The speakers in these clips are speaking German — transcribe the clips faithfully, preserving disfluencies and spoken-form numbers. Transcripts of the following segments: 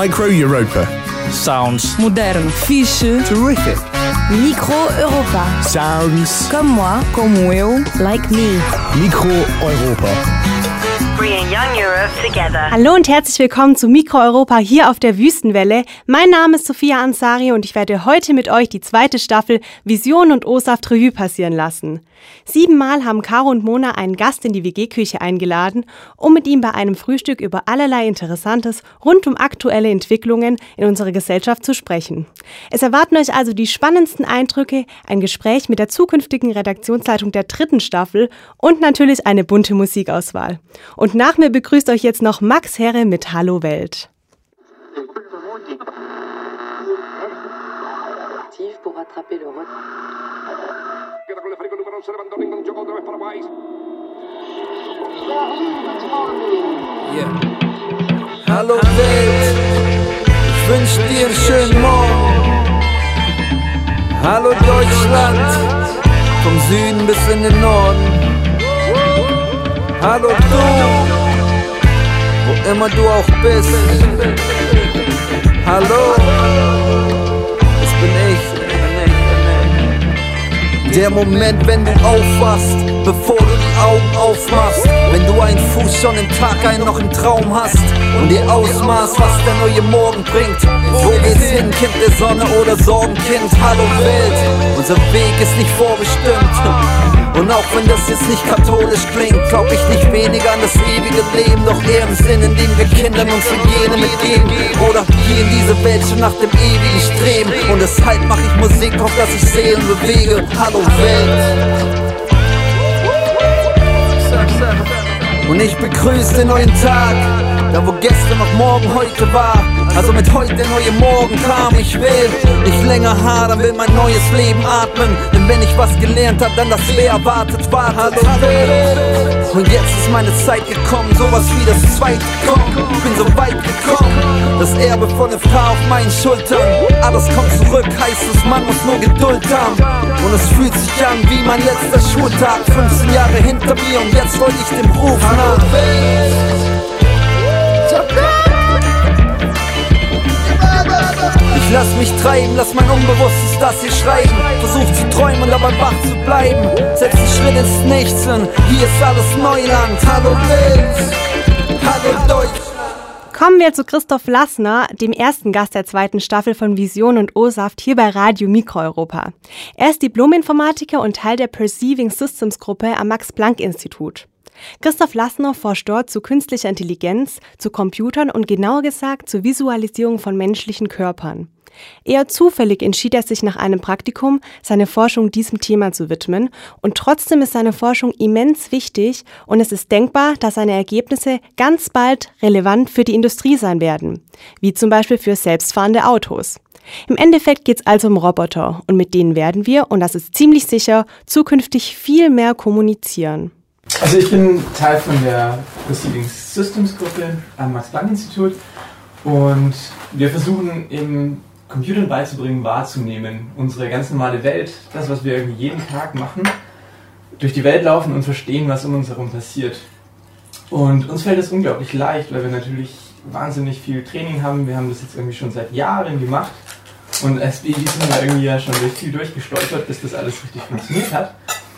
Micro Europa. Sounds moderno, fixe, Terrific. Micro Europa. Sounds Comme moi, como eu, like me. Micro Europa. Bringing young Europe together. Hallo und herzlich willkommen zu Micro Europa hier auf der Wüstenwelle. Mein Name ist Sophia Ansari und ich werde heute mit euch die zweite Staffel Vision und O-Saft Revue passieren lassen. Siebenmal haben Caro und Mona einen Gast in die W G-Küche eingeladen, um mit ihm bei einem Frühstück über allerlei Interessantes rund um aktuelle Entwicklungen in unserer Gesellschaft zu sprechen. Es erwarten euch also die spannendsten Eindrücke, ein Gespräch mit der zukünftigen Redaktionsleitung der dritten Staffel und natürlich eine bunte Musikauswahl. Und nach mir begrüßt euch jetzt noch Max Herre mit Hallo Welt. Pour rattraper le retard. Yeah. Hallo Welt, ich wünsch dir einen schönen Morgen. Hallo Deutschland, vom Süden bis in den Norden. Hallo du, wo immer du auch bist. Hallo, das bin ich. Der Moment, wenn du aufwachst, bevor du die Augen aufmachst. Wenn du einen Fuß schon im Tag ein, noch im Traum hast und dir ausmaßt, was der neue Morgen bringt. Wo geht's hin, Kind der Sonne oder Sorgenkind? Hallo Welt, unser Weg ist nicht vorbestimmt. Und auch wenn das jetzt nicht katholisch klingt, glaub ich nicht weniger an das ewige Leben, doch eher im Sinn, in dem wir Kindern unsere Gene mitgeben. Oder hier in diese Welt schon nach dem ewigen Streben. Und deshalb mach ich Musik, auf dass ich Seelen bewege. Hallo Welt. Und ich begrüße den neuen Tag, da wo gestern noch morgen heute war. Also mit heute der neue Morgen kam. Ich will nicht länger hadern, will mein neues Leben atmen. Denn wenn ich was gelernt hab, dann das wer erwartet war. Hallo Welt. Und jetzt ist meine Zeit gekommen, sowas wie das zweite kommt. Ich bin so weit gekommen, das Erbe von der Frau auf meinen Schultern. Alles kommt zurück, heißt es, man muss nur Geduld haben. Und es fühlt sich an wie mein letzter Schultag. fünfzehn Jahre hinter mir und jetzt wollte ich dem Ruf nach. Ich lass mich treiben, lass mein Unbewusstes das hier schreiben. Versuch zu träumen und dabei wach zu bleiben. Setz einen Schritt ins Nichts und hier ist alles Neuland. Hallo Welt, hallo Deutsch. Kommen wir zu Christoph Lassner, dem ersten Gast der zweiten Staffel von Vision und O-Saft hier bei Radio Micro Europa. Er ist Diplom-Informatiker und Teil der Perceiving Systems Gruppe am Max-Planck-Institut. Christoph Lassner forscht dort zu künstlicher Intelligenz, zu Computern und genauer gesagt zur Visualisierung von menschlichen Körpern. Eher zufällig entschied er sich nach einem Praktikum, seine Forschung diesem Thema zu widmen, und trotzdem ist seine Forschung immens wichtig und es ist denkbar, dass seine Ergebnisse ganz bald relevant für die Industrie sein werden, wie zum Beispiel für selbstfahrende Autos. Im Endeffekt geht es also um Roboter und mit denen werden wir, und das ist ziemlich sicher, zukünftig viel mehr kommunizieren. Also ich bin Teil von der Perceiving Systems Gruppe am Max-Planck-Institut und wir versuchen eben Computern beizubringen, wahrzunehmen, unsere ganz normale Welt, das, was wir irgendwie jeden Tag machen, durch die Welt laufen und verstehen, was um uns herum passiert. Und uns fällt es unglaublich leicht, weil wir natürlich wahnsinnig viel Training haben. Wir haben das jetzt irgendwie schon seit Jahren gemacht und als Babys sind wir irgendwie ja schon durch viel durchgestolpert, bis das alles richtig funktioniert hat.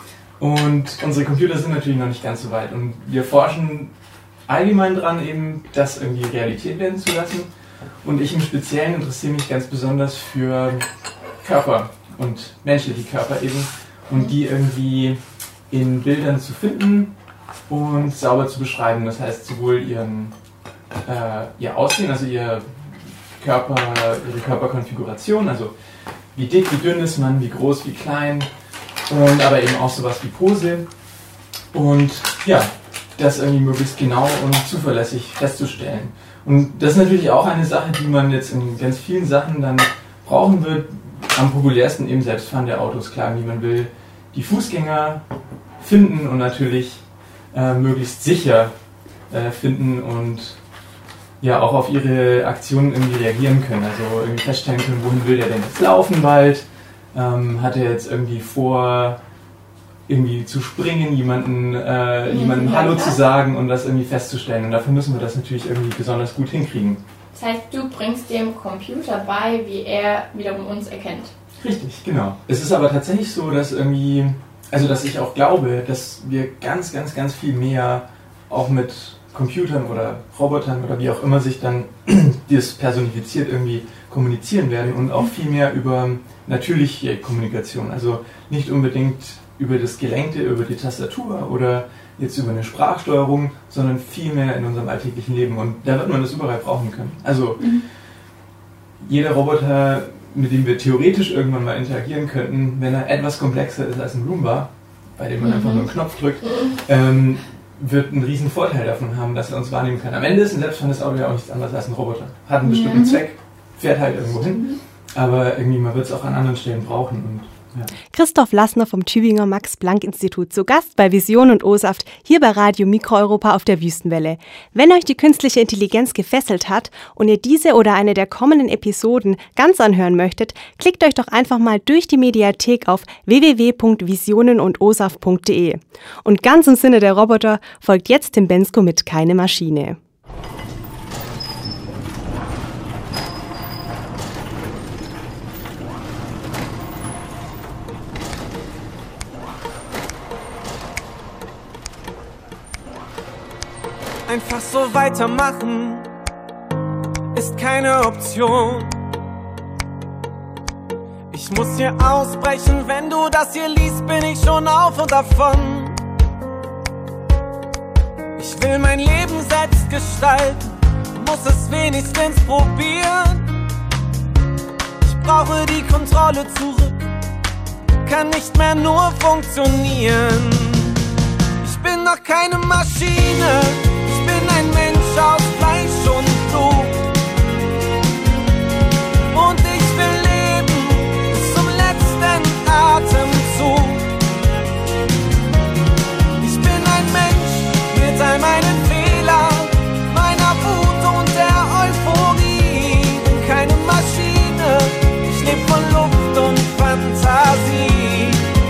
Und unsere Computer sind natürlich noch nicht ganz so weit und wir forschen allgemein dran, eben das irgendwie Realität werden zu lassen. Und ich im Speziellen interessiere mich ganz besonders für Körper und menschliche Körper eben und die irgendwie in Bildern zu finden und sauber zu beschreiben. Das heißt sowohl ihren, äh, ihr Aussehen, also ihr Körper, ihre Körperkonfiguration, also wie dick, wie dünn ist man, wie groß, wie klein, und aber eben auch sowas wie Pose und ja, das irgendwie möglichst genau und zuverlässig festzustellen. Und das ist natürlich auch eine Sache, die man jetzt in ganz vielen Sachen dann brauchen wird. Am populärsten eben selbstfahrende Autos, klar, wie man will die Fußgänger finden und natürlich äh, möglichst sicher äh, finden und ja auch auf ihre Aktionen irgendwie reagieren können. Also irgendwie feststellen können, wohin will der denn jetzt laufen bald? Ähm, hat er jetzt irgendwie vor, irgendwie zu springen, jemanden, äh, jemandem Hallo zu sagen und das irgendwie festzustellen. Und dafür müssen wir das natürlich irgendwie besonders gut hinkriegen. Das heißt, du bringst dem Computer bei, wie er wiederum uns erkennt. Richtig, genau. Es ist aber tatsächlich so, dass irgendwie, also dass ich auch glaube, dass wir ganz, ganz, ganz viel mehr auch mit Computern oder Robotern oder wie auch immer sich dann das personifiziert irgendwie kommunizieren werden und auch viel mehr über natürliche Kommunikation. Also nicht unbedingt über das Gelenkte, über die Tastatur oder jetzt über eine Sprachsteuerung, sondern viel mehr in unserem alltäglichen Leben. Und da wird man das überall brauchen können. Also mhm. jeder Roboter, mit dem wir theoretisch irgendwann mal interagieren könnten, wenn er etwas komplexer ist als ein Roomba, bei dem man mhm. einfach nur einen Knopf drückt, ähm, wird einen riesen Vorteil davon haben, dass er uns wahrnehmen kann. Am Ende ist ein selbstfahrendes Auto ja auch nichts anderes als ein Roboter. Hat einen bestimmten mhm. Zweck, fährt halt irgendwo hin, aber irgendwie man wird es auch an anderen Stellen brauchen. Und ja. Christoph Lassner vom Tübinger Max-Planck-Institut zu Gast bei Vision und O-Saft hier bei Radio Mikroeuropa auf der Wüstenwelle. Wenn euch die künstliche Intelligenz gefesselt hat und ihr diese oder eine der kommenden Episoden ganz anhören möchtet, klickt euch doch einfach mal durch die Mediathek auf w w w punkt visionen und o saft punkt d e. Und ganz im Sinne der Roboter folgt jetzt Tim Bensko mit Keine Maschine. Einfach so weitermachen ist keine Option. Ich muss hier ausbrechen, wenn du das hier liest, bin ich schon auf und davon. Ich will mein Leben selbst gestalten, muss es wenigstens probieren. Ich brauche die Kontrolle zurück, kann nicht mehr nur funktionieren. Ich bin noch keine Maschine, ich bin ein Mensch aus Fleisch und Blut. Und ich will leben bis zum letzten Atemzug. Ich bin ein Mensch mit all meinen Fehlern, meiner Wut und der Euphorie. Bin keine Maschine, ich lebe von Luft und Fantasie.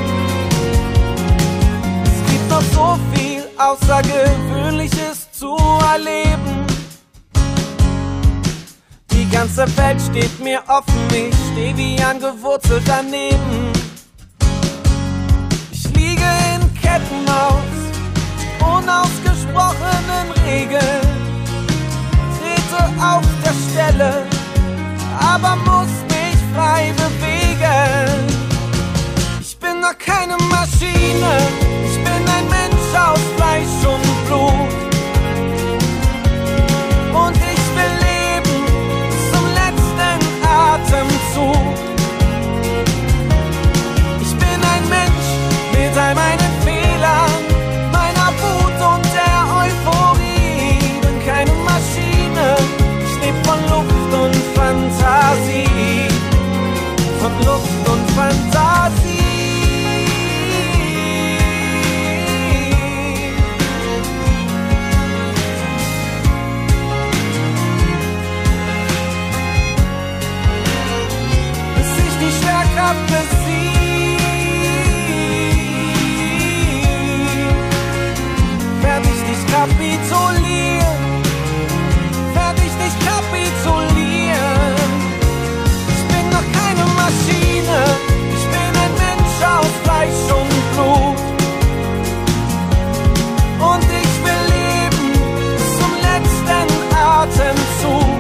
Es gibt noch so viel Außergewöhnliches zu erleben. Die ganze Welt steht mir offen, ich steh wie angewurzelt daneben. Ich liege in Ketten aus unausgesprochenen Regeln, trete auf der Stelle, aber muss mich frei bewegen. Ich bin noch keine Maschine, ich bin ein Mensch aus Fleisch und Blut. Und ich will leben bis zum letzten Atemzug. Ich bin ein Mensch mit all meinen Fehlern, meiner Wut und der Euphorie. Bin keine Maschine, ich lebe von Luft und Fantasie. Von Luft und Fantasie. Schwerkraft besiegt, werd ich nicht kapitulieren, werd ich nicht kapitulieren. Ich bin noch keine Maschine, ich bin ein Mensch aus Fleisch und Blut. Und ich will leben bis zum letzten Atemzug.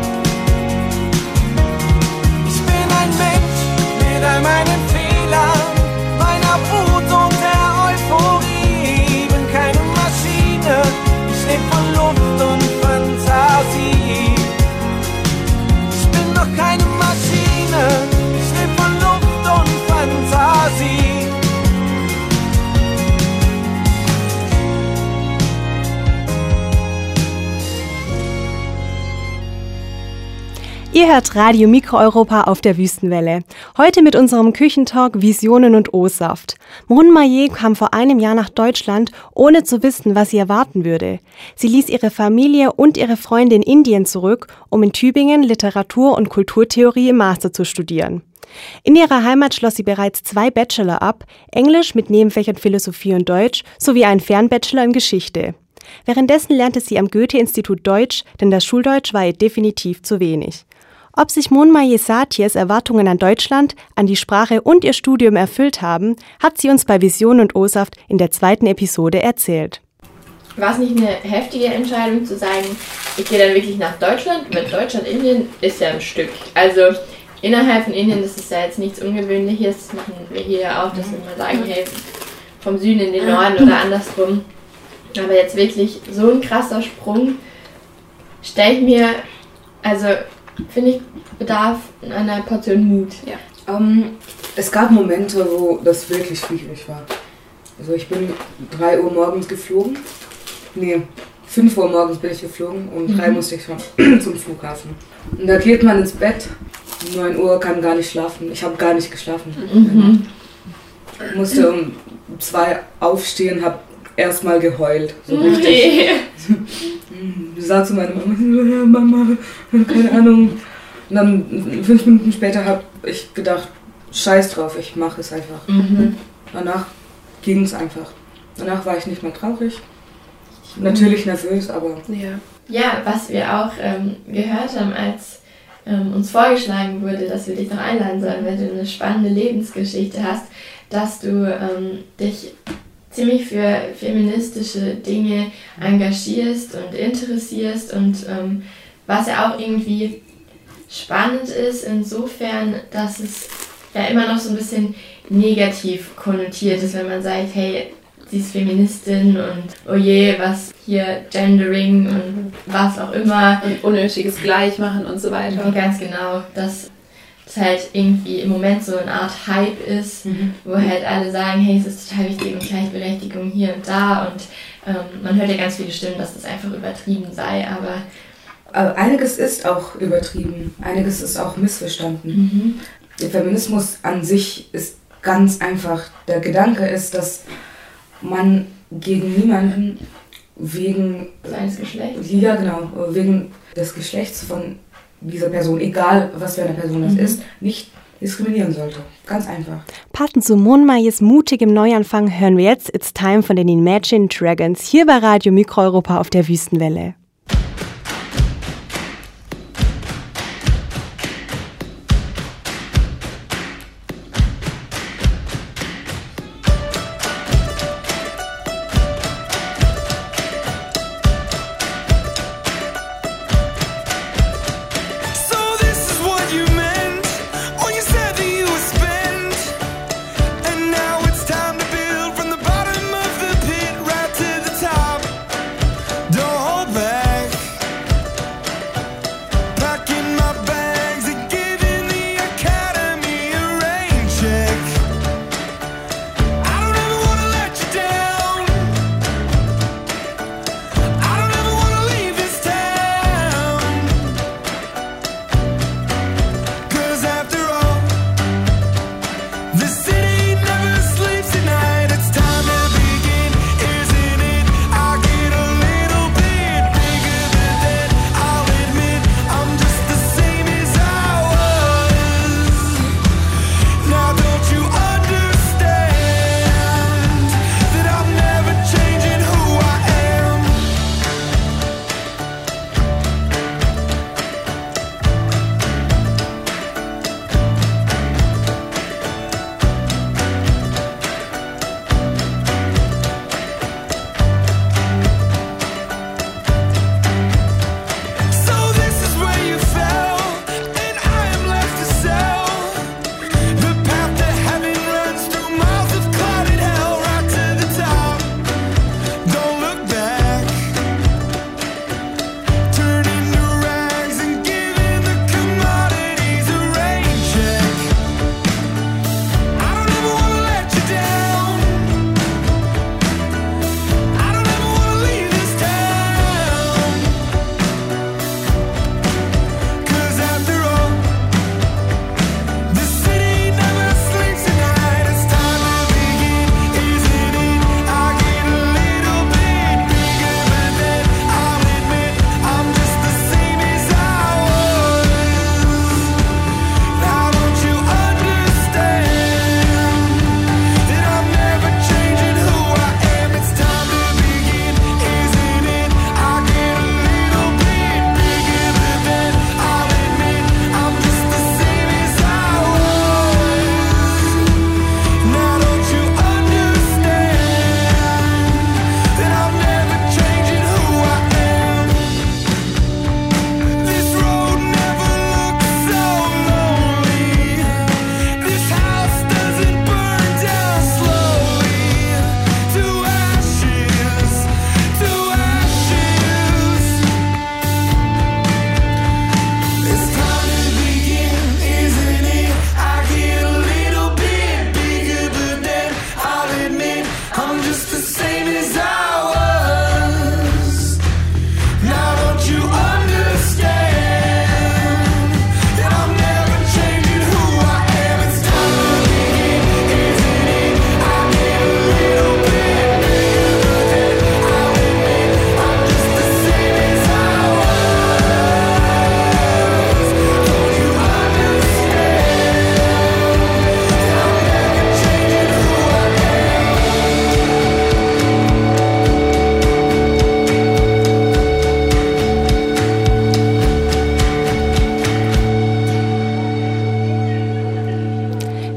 Ich bin ein Mensch mit all meinen Fehlern, meiner Wut und der Euphorie. Bin keine Maschine, ich lebe von Luft und Fantasie. Ich bin noch keine Maschine, ich lebe von Luft und Fantasie. Ihr hört Radio Mikroeuropa auf der Wüstenwelle. Heute mit unserem Küchentalk Visionen und O-Saft. Mrun Maye kam vor einem Jahr nach Deutschland, ohne zu wissen, was sie erwarten würde. Sie ließ ihre Familie und ihre Freunde in Indien zurück, um in Tübingen Literatur- und Kulturtheorie im Master zu studieren. In ihrer Heimat schloss sie bereits zwei Bachelor ab, Englisch mit Nebenfächern Philosophie und Deutsch sowie einen Fernbachelor in Geschichte. Währenddessen lernte sie am Goethe-Institut Deutsch, denn das Schuldeutsch war ihr definitiv zu wenig. Ob sich Monma Yesatiers Erwartungen an Deutschland, an die Sprache und ihr Studium erfüllt haben, hat sie uns bei Vision und O-Saft in der zweiten Episode erzählt. War es nicht eine heftige Entscheidung zu sagen, ich gehe dann wirklich nach Deutschland? Mit Deutschland, Indien ist ja ein Stück. Also innerhalb von Indien, das ist ja jetzt nichts Ungewöhnliches, das machen wir hier ja auch, dass wir mal sagen, hey, vom Süden in den Norden oder andersrum. Aber jetzt wirklich so ein krasser Sprung, stelle ich mir, also finde ich, bedarf einer Portion Mut. Ja. Um, es gab Momente, wo das wirklich schwierig war. Also ich bin drei Uhr morgens geflogen. Nee, fünf Uhr morgens bin ich geflogen und um drei Mhm. musste ich schon zum Flughafen. Und da geht man ins Bett, neun Uhr, kann gar nicht schlafen. Ich habe gar nicht geschlafen. Mhm. Ich musste um zwei aufstehen, habe erstmal geheult. So Okay. richtig. Ich sag zu meiner Mama, Mama, keine Ahnung. Und dann fünf Minuten später habe ich gedacht, scheiß drauf, ich mache es einfach. Mhm. Danach ging es einfach. Danach war ich nicht mehr traurig. Natürlich nervös, aber... Ja, ja, was wir auch ähm, gehört haben, als ähm, uns vorgeschlagen wurde, dass wir dich noch einladen sollen, weil du eine spannende Lebensgeschichte hast, dass du ähm, dich ziemlich für feministische Dinge engagierst und interessierst und ähm, was ja auch irgendwie spannend ist, insofern, dass es ja immer noch so ein bisschen negativ konnotiert ist, wenn man sagt, hey, sie ist Feministin und oh je, was hier Gendering und was auch immer. Und unnötiges Gleichmachen und so weiter. Und ganz genau, dass es halt irgendwie im Moment so eine Art Hype ist, mhm. wo halt alle sagen, hey, es ist total wichtig und Gleichberechtigung hier und da und ähm, man hört ja ganz viele Stimmen, dass das einfach übertrieben sei, aber Aber einiges ist auch übertrieben, einiges ist auch missverstanden. Mhm. Der Feminismus an sich ist ganz einfach. Der Gedanke ist, dass man gegen niemanden wegen seines Geschlechts, ja genau, wegen des Geschlechts von dieser Person, egal was für eine Person das mhm. ist, nicht diskriminieren sollte. Ganz einfach. Passend zu Monmayes mutigem Neuanfang hören wir jetzt It's Time von den Imagine Dragons hier bei Radio Mikro Europa auf der Wüstenwelle. Don't hold back.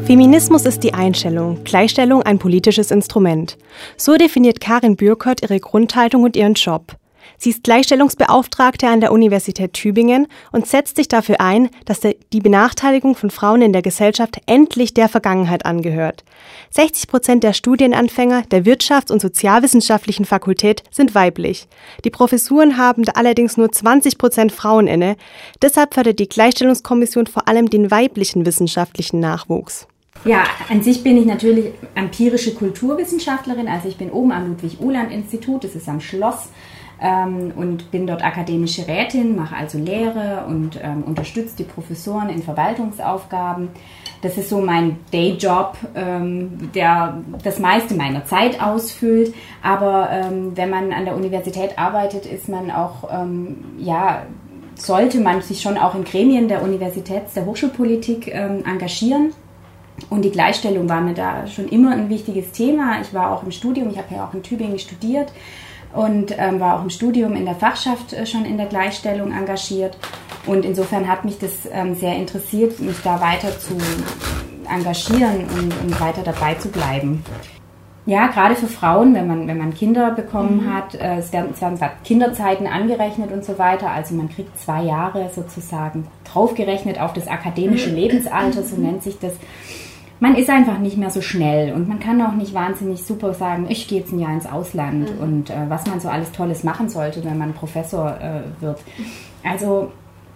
Feminismus ist die Einstellung, Gleichstellung ein politisches Instrument. So definiert Karin Bürkert ihre Grundhaltung und ihren Job. Sie ist Gleichstellungsbeauftragte an der Universität Tübingen und setzt sich dafür ein, dass die Benachteiligung von Frauen in der Gesellschaft endlich der Vergangenheit angehört. sechzig Prozent der Studienanfänger der Wirtschafts- und Sozialwissenschaftlichen Fakultät sind weiblich. Die Professuren haben da allerdings nur zwanzig Prozent Frauen inne. Deshalb fördert die Gleichstellungskommission vor allem den weiblichen wissenschaftlichen Nachwuchs. Ja, an sich bin ich natürlich empirische Kulturwissenschaftlerin. Also ich bin oben am Ludwig-Uhland-Institut, das ist am Schloss. Ähm, und bin dort akademische Rätin, mache also Lehre und ähm, unterstütze die Professoren in Verwaltungsaufgaben. Das ist so mein Dayjob, ähm, der das meiste meiner Zeit ausfüllt. Aber ähm, wenn man an der Universität arbeitet, ist man auch, ähm, ja, sollte man sich schon auch in Gremien der Universitäts-, der Hochschulpolitik ähm, engagieren. Und die Gleichstellung war mir da schon immer ein wichtiges Thema. Ich war auch im Studium, ich habe ja auch in Tübingen studiert. Und ähm, war auch im Studium in der Fachschaft äh, schon in der Gleichstellung engagiert. Und insofern hat mich das ähm, sehr interessiert, mich da weiter zu engagieren und, und weiter dabei zu bleiben. Ja, gerade für Frauen, wenn man, wenn man Kinder bekommen mhm. hat, äh, es werden, es werden Kinderzeiten angerechnet und so weiter. Also man kriegt zwei Jahre sozusagen draufgerechnet auf das akademische Lebensalter, so nennt sich das. Man ist einfach nicht mehr so schnell und man kann auch nicht wahnsinnig super sagen, ich gehe jetzt ein Jahr ins Ausland mhm. und äh, was man so alles Tolles machen sollte, wenn man Professor äh, wird. Also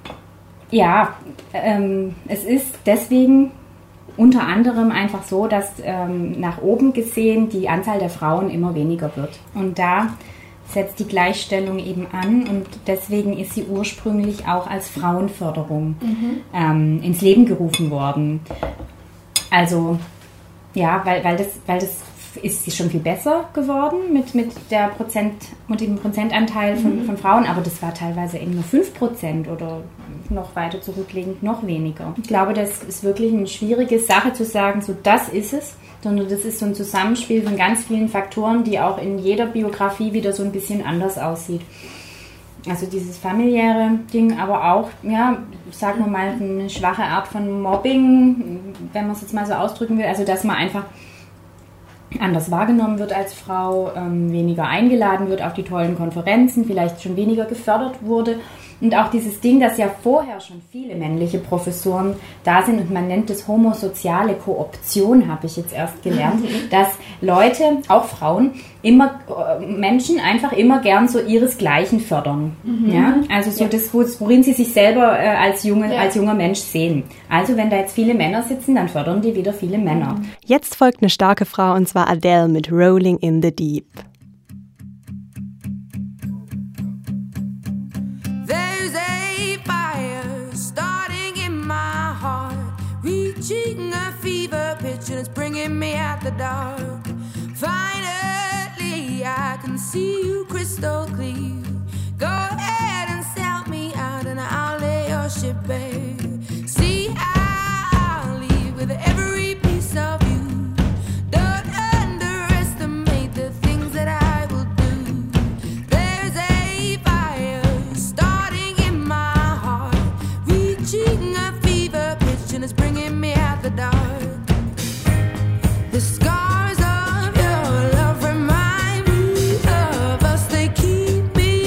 ja, ähm, es ist deswegen unter anderem einfach so, dass ähm, nach oben gesehen die Anzahl der Frauen immer weniger wird. Und da setzt die Gleichstellung eben an und deswegen ist sie ursprünglich auch als Frauenförderung mhm. ähm, ins Leben gerufen worden. Also, ja, weil, weil das, weil das ist schon viel besser geworden mit, mit, der Prozent, mit dem Prozentanteil von, mhm. von Frauen, aber das war teilweise eben nur fünf Prozent oder noch weiter zurückliegend noch weniger. Ich glaube, das ist wirklich eine schwierige Sache zu sagen, so das ist es, sondern das ist so ein Zusammenspiel von ganz vielen Faktoren, die auch in jeder Biografie wieder so ein bisschen anders aussieht. Also dieses familiäre Ding, aber auch, ja, sagen wir mal, eine schwache Art von Mobbing, wenn man es jetzt mal so ausdrücken will. Also dass man einfach anders wahrgenommen wird als Frau, ähm, weniger eingeladen wird auf die tollen Konferenzen, vielleicht schon weniger gefördert wurde. Und auch dieses Ding, dass ja vorher schon viele männliche Professoren da sind und man nennt es homosoziale Kooption, habe ich jetzt erst gelernt, dass Leute, auch Frauen, immer Menschen einfach immer gern so ihresgleichen fördern. Mhm. Ja? Also so ja. das, worin sie sich selber äh, als, junge, ja. als junger Mensch sehen. Also wenn da jetzt viele Männer sitzen, dann fördern die wieder viele Männer. Jetzt folgt eine starke Frau und zwar Adele mit Rolling in the Deep. Reaching a fever pitch and it's bringing me out the dark. Finally, I can see you crystal clear. Go ahead and sell me out and I'll lay your ship bare. See, I'll leave with every piece of you. Don't underestimate the things that I will do. There's a fire starting in my heart, reaching a fever pitch and it's bringing me out the dark. The scars of your love remind me of us. They keep me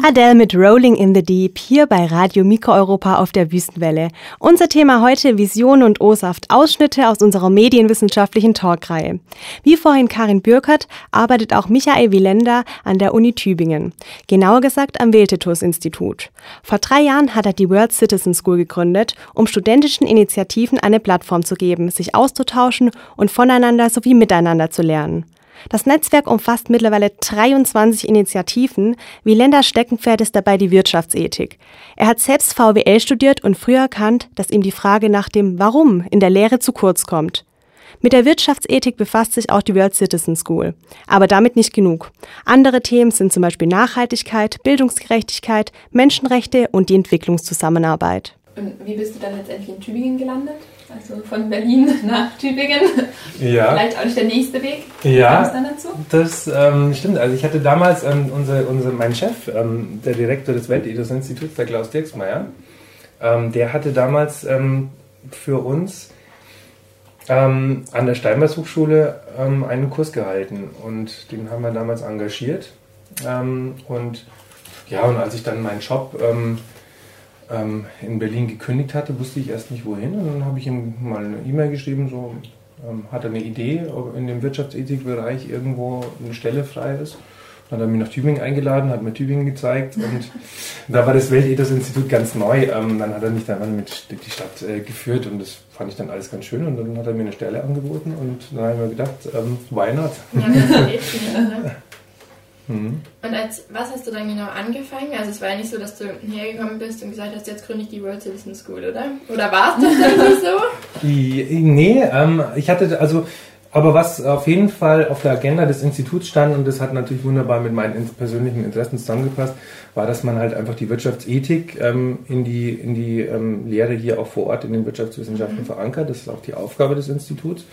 Adele mit Rolling in the Deep hier bei Radio Mikroeuropa auf der Wüstenwelle. Unser Thema heute Vision und O-Saft, Ausschnitte aus unserer medienwissenschaftlichen Talkreihe. Wie vorhin Karin Bürkert arbeitet auch Michael Wieländer an der Uni Tübingen. Genauer gesagt am Wiltetus-Institut. Vor drei Jahren hat er die World Citizen School gegründet, um studentischen Initiativen eine Plattform zu geben, sich auszutauschen und voneinander sowie miteinander zu lernen. Das Netzwerk umfasst mittlerweile dreiundzwanzig Initiativen. Wieländers Steckenpferd ist dabei die Wirtschaftsethik. Er hat selbst V W L studiert und früh erkannt, dass ihm die Frage nach dem Warum in der Lehre zu kurz kommt. Mit der Wirtschaftsethik befasst sich auch die World Citizen School. Aber damit nicht genug. Andere Themen sind zum Beispiel Nachhaltigkeit, Bildungsgerechtigkeit, Menschenrechte und die Entwicklungszusammenarbeit. Und wie bist du dann letztendlich in Tübingen gelandet? Also von Berlin nach Tübingen. Ja. Vielleicht auch nicht der nächste Weg. Ja, was dann dazu? Das ähm, stimmt. Also ich hatte damals ähm, unser, unser, mein Chef, ähm, der Direktor des Weltethos-Instituts, der Klaus Dirksmeier, ähm, der hatte damals ähm, für uns ähm, an der Steinbeis Hochschule ähm, einen Kurs gehalten und den haben wir damals engagiert. Ähm, und ja, und als ich dann meinen Job ähm, in Berlin gekündigt hatte, wusste ich erst nicht wohin und dann habe ich ihm mal eine E-Mail geschrieben, so ähm, hat er eine Idee, ob in dem Wirtschaftsethikbereich irgendwo eine Stelle frei ist. Dann hat er mich nach Tübingen eingeladen, hat mir Tübingen gezeigt und da war das Weltethos-Institut ganz neu. Ähm, dann hat er mich dann mit die Stadt äh, geführt und das fand ich dann alles ganz schön und dann hat er mir eine Stelle angeboten und dann habe ich mir gedacht, ähm, why not? Ja, das ist echt schön, ne? Mhm. Und als was hast du dann genau angefangen? Also es war ja nicht so, dass du hergekommen bist und gesagt hast, jetzt gründe ich die World Citizen School, oder? Oder war es tatsächlich so? Nee, ähm, ich hatte also, aber was auf jeden Fall auf der Agenda des Instituts stand und das hat natürlich wunderbar mit meinen persönlichen Interessen zusammengepasst, war, dass man halt einfach die Wirtschaftsethik ähm, in die, in die ähm, Lehre hier auch vor Ort in den Wirtschaftswissenschaften mhm. verankert. Das ist auch die Aufgabe des Instituts.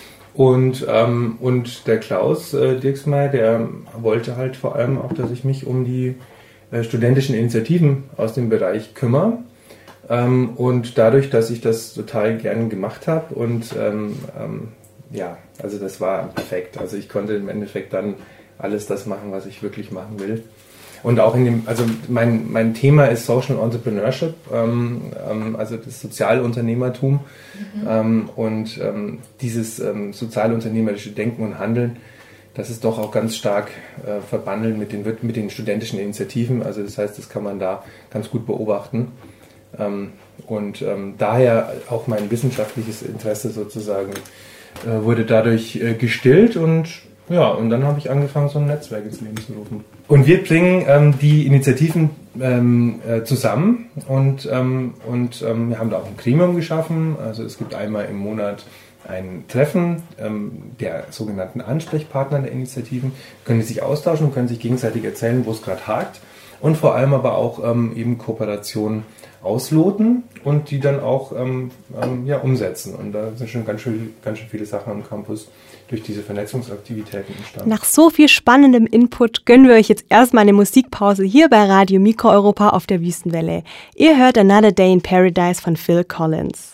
Und, ähm, und der Klaus äh, Dirksmeier, der wollte halt vor allem auch, dass ich mich um die äh, studentischen Initiativen aus dem Bereich kümmere. Ähm, und dadurch, dass ich das total gern gemacht habe und ähm, ähm, ja, also das war perfekt. Also ich konnte im Endeffekt dann alles das machen, was ich wirklich machen will. Und auch in dem, also mein, mein Thema ist Social Entrepreneurship, ähm, ähm, also das Sozialunternehmertum. Mhm. Ähm, und ähm, dieses ähm, sozialunternehmerische Denken und Handeln, das ist doch auch ganz stark äh, verbandelt mit den, mit den studentischen Initiativen. Also das heißt, das kann man da ganz gut beobachten. Ähm, und ähm, daher auch mein wissenschaftliches Interesse sozusagen äh, wurde dadurch äh, gestillt und ja, und dann habe ich angefangen, so ein Netzwerk ins Leben zu rufen. Und wir bringen ähm, die Initiativen ähm, äh, zusammen und, ähm, und ähm, wir haben da auch ein Gremium geschaffen. Also es gibt einmal im Monat ein Treffen ähm, der sogenannten Ansprechpartner der Initiativen. Können die sich austauschen und können sich gegenseitig erzählen, wo es gerade hakt. Und vor allem aber auch ähm, eben Kooperationen ausloten und die dann auch ähm, ähm, ja, umsetzen. Und da sind schon ganz schön, ganz schön viele Sachen am Campus durch diese Vernetzungsaktivitäten entstanden. Nach so viel spannendem Input gönnen wir euch jetzt erstmal eine Musikpause hier bei Radio Mikroeuropa auf der Wüstenwelle. Ihr hört Another Day in Paradise von Phil Collins.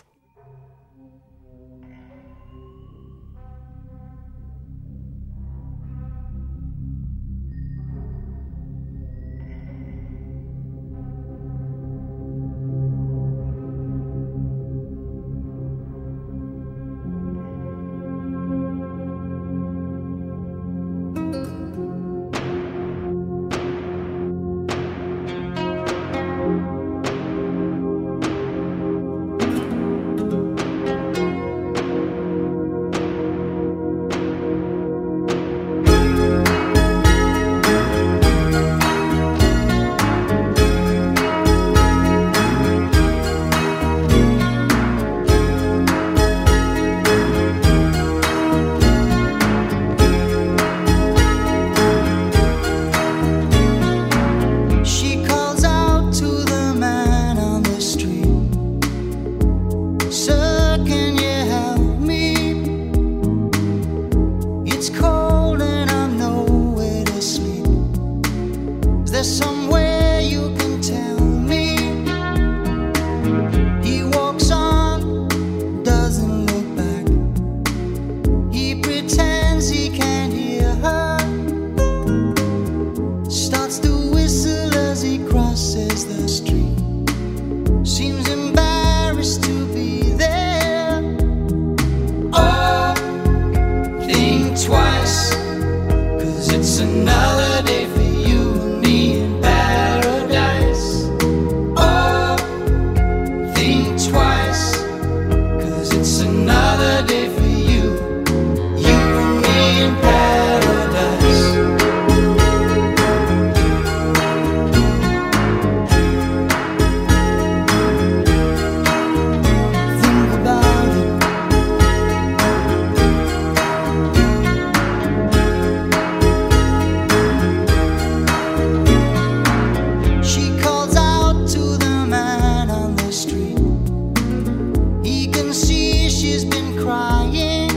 she's been crying.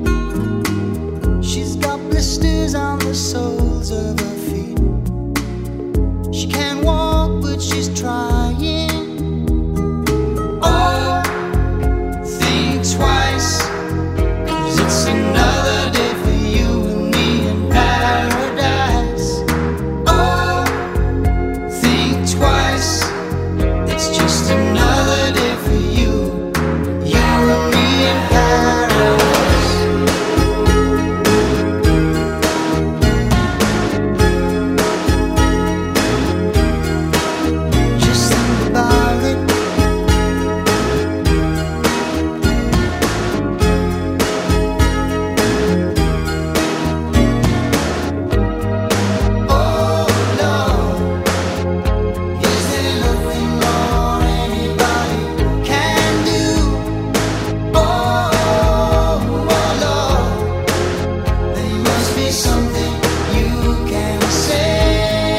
She's got blisters on the soles of her feet. She can't walk, but she's trying. Oh, think twice, 'cause it's another day for you and me in paradise. Oh, think twice, it's just another day for you, you and me in paradise. Just think about it. Oh no, is there nothing more anybody can do? Oh, oh Lord, there must be something you can say.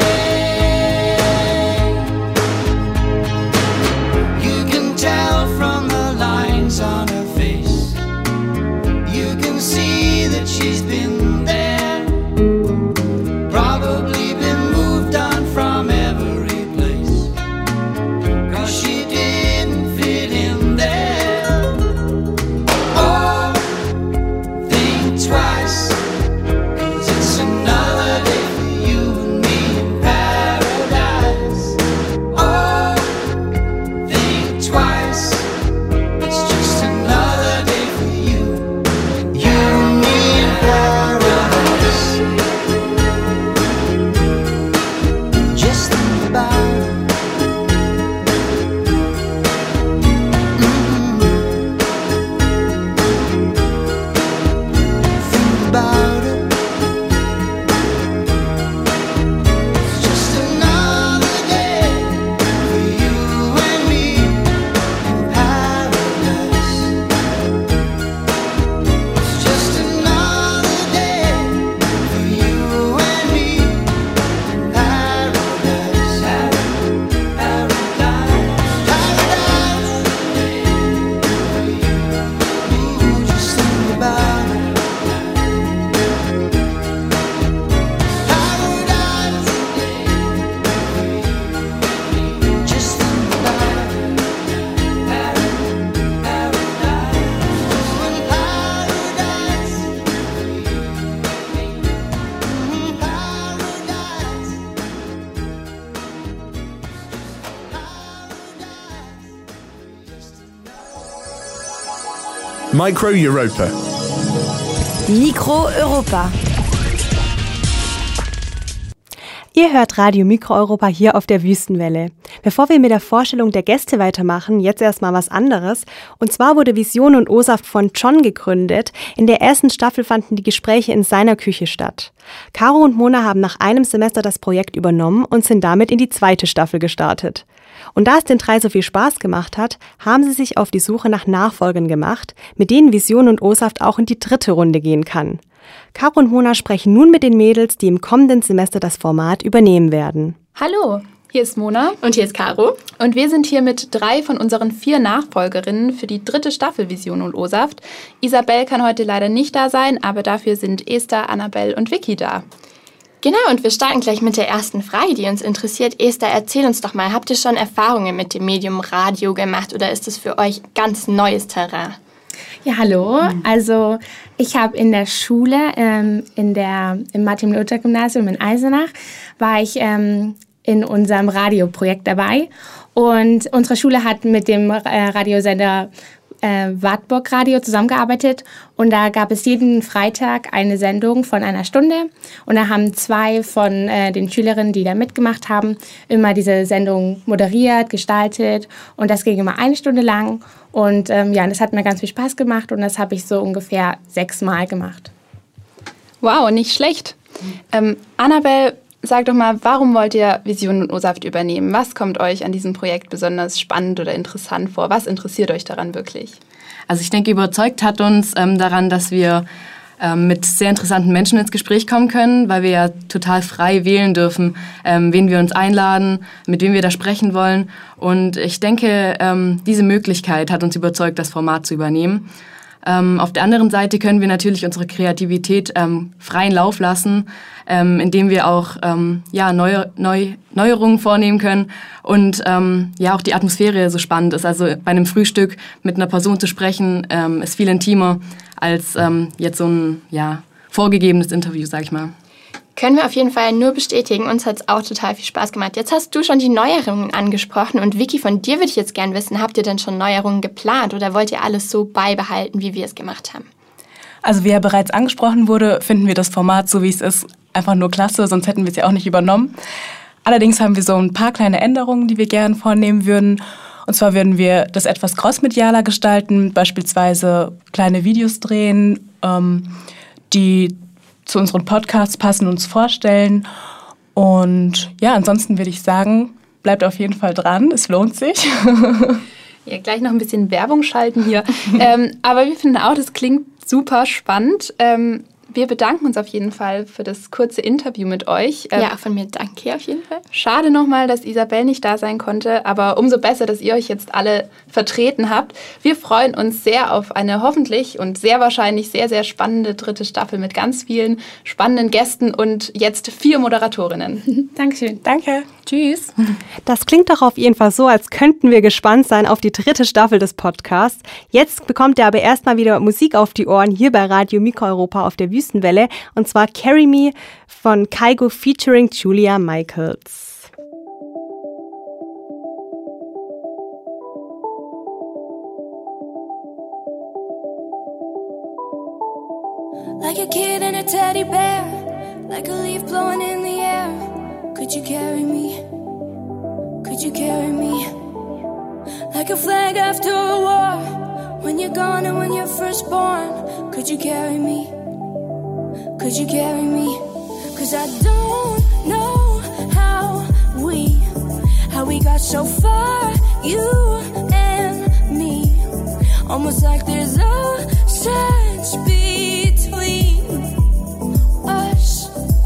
You can tell from the lines on her face. You can see that she's been there. Probably been moved on from every place, 'cause she didn't fit in there. Oh, think twice, 'cause it's another day for you and me in paradise. Oh, think twice, it's just another day for you, you and me in paradise. Just think about it. Mhm. Think about it. It's just another day for you and me in paradise. It's just another day for you and me in paradise. Paradise, paradise. Ooh, just think about it. Paradise. Just think about it. Paradise. Paradise. Mm, paradise. Micro Europa. Micro Europa. Ihr hört Radio Mikro Europa hier auf der Wüstenwelle. Bevor wir mit der Vorstellung der Gäste weitermachen, jetzt erstmal was anderes. Und zwar wurde Vision und O-Saft von John gegründet. In der ersten Staffel fanden die Gespräche in seiner Küche statt. Caro und Mona haben nach einem Semester das Projekt übernommen und sind damit in die zweite Staffel gestartet. Und da es den drei so viel Spaß gemacht hat, haben sie sich auf die Suche nach Nachfolgern gemacht, mit denen Vision und O-Saft auch in die dritte Runde gehen kann. Caro und Mona sprechen nun mit den Mädels, die im kommenden Semester das Format übernehmen werden. Hallo, hier ist Mona. Und hier ist Caro. Und wir sind hier mit drei von unseren vier Nachfolgerinnen für die dritte Staffel Vision und O-Saft. Isabel kann heute leider nicht da sein, aber dafür sind Esther, Annabelle und Vicky da. Genau, und wir starten gleich mit der ersten Frage, die uns interessiert. Esther, erzähl uns doch mal, habt ihr schon Erfahrungen mit dem Medium Radio gemacht oder ist es für euch ganz neues Terrain? Ja, hallo. Also ich habe in der Schule, ähm, in der, im Martin-Luther-Gymnasium in Eisenach, war ich ähm, in unserem Radioprojekt dabei. Und unsere Schule hat mit dem äh, Radiosender äh, Wartburg Radio zusammengearbeitet. Und da gab es jeden Freitag eine Sendung von einer Stunde. Und da haben zwei von äh, den Schülerinnen, die da mitgemacht haben, immer diese Sendung moderiert, gestaltet. Und das ging immer eine Stunde lang. Und ähm, ja, das hat mir ganz viel Spaß gemacht. Und das habe ich so ungefähr sechsmal gemacht. Wow, nicht schlecht. Ähm, Annabelle, sag doch mal, warum wollt ihr Vision und O-Saft übernehmen? Was kommt euch an diesem Projekt besonders spannend oder interessant vor? Was interessiert euch daran wirklich? Also ich denke, überzeugt hat uns ähm, daran, dass wir ähm, mit sehr interessanten Menschen ins Gespräch kommen können, weil wir ja total frei wählen dürfen, ähm, wen wir uns einladen, mit wem wir da sprechen wollen. Und ich denke, ähm, diese Möglichkeit hat uns überzeugt, das Format zu übernehmen. Ähm, auf der anderen Seite können wir natürlich unsere Kreativität ähm, freien Lauf lassen, ähm, indem wir auch ähm, ja, Neu- Neu- Neuerungen vornehmen können und ähm, ja auch die Atmosphäre so spannend ist. Also bei einem Frühstück mit einer Person zu sprechen, ähm, ist viel intimer als ähm, jetzt so ein ja, vorgegebenes Interview, sag ich mal. Können wir auf jeden Fall nur bestätigen. Uns hat es auch total viel Spaß gemacht. Jetzt hast du schon die Neuerungen angesprochen. Und Vicky, von dir würde ich jetzt gerne wissen, habt ihr denn schon Neuerungen geplant oder wollt ihr alles so beibehalten, wie wir es gemacht haben? Also wie ja bereits angesprochen wurde, finden wir das Format, so wie es ist, einfach nur klasse. Sonst hätten wir es ja auch nicht übernommen. Allerdings haben wir so ein paar kleine Änderungen, die wir gerne vornehmen würden. Und zwar würden wir das etwas crossmedialer gestalten, beispielsweise kleine Videos drehen, ähm, die zu unseren Podcasts passen, uns vorstellen. Und ja, ansonsten würde ich sagen, bleibt auf jeden Fall dran, es lohnt sich. Ja, gleich noch ein bisschen Werbung schalten hier. ähm, aber wir finden auch, das klingt super spannend. Ähm, wir bedanken uns auf jeden Fall für das kurze Interview mit euch. Ähm, Ja, von mir danke auf jeden Fall. Schade nochmal, dass Isabel nicht da sein konnte, aber umso besser, dass ihr euch jetzt alle vertreten habt. Wir freuen uns sehr auf eine hoffentlich und sehr wahrscheinlich sehr, sehr spannende dritte Staffel mit ganz vielen spannenden Gästen und jetzt vier Moderatorinnen. Dankeschön. Danke. Tschüss. Das klingt doch auf jeden Fall so, als könnten wir gespannt sein auf die dritte Staffel des Podcasts. Jetzt bekommt ihr aber erstmal wieder Musik auf die Ohren hier bei Radio Mikro Europa auf der Wüstenwelle, und zwar Carry Me von Kygo featuring Julia Michaels. Like a kid and a teddy bear, like a leaf blowing in the air. Could you carry me? Could you carry me? Like a flag after a war, when you're gone and when you're first born. Could you carry me? Could you carry me? Cause I don't know how we, how we got so far, you and me. Almost like there's oceans between us,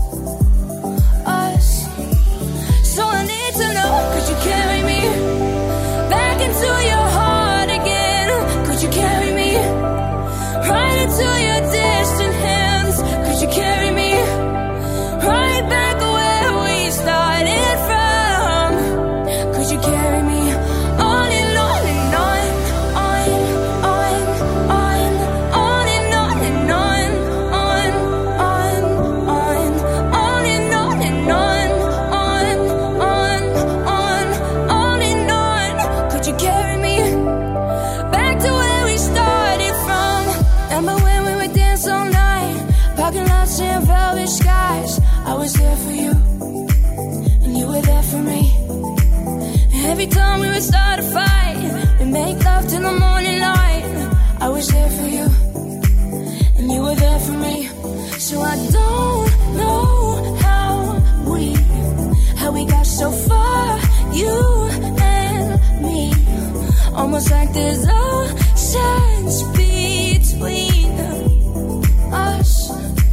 us. So I need to know, could you carry me back into your heart again? Could you carry me right into your distant hands? Could you carry me right back where we started from? Could you carry me on and on and on, on, on, on, on and on and on, on, on, on, on and on and on, on, on, on, on and on? Could you carry me back to where we started from? Remember when we would dance all night, parking lots and velvet skies? I was there for you, and you were there for me. And every time we would start a fight, we make love till the morning light. I was there for you, and you were there for me. So I don't know how we, how we got so far, you and me. Almost like there's oceans between us,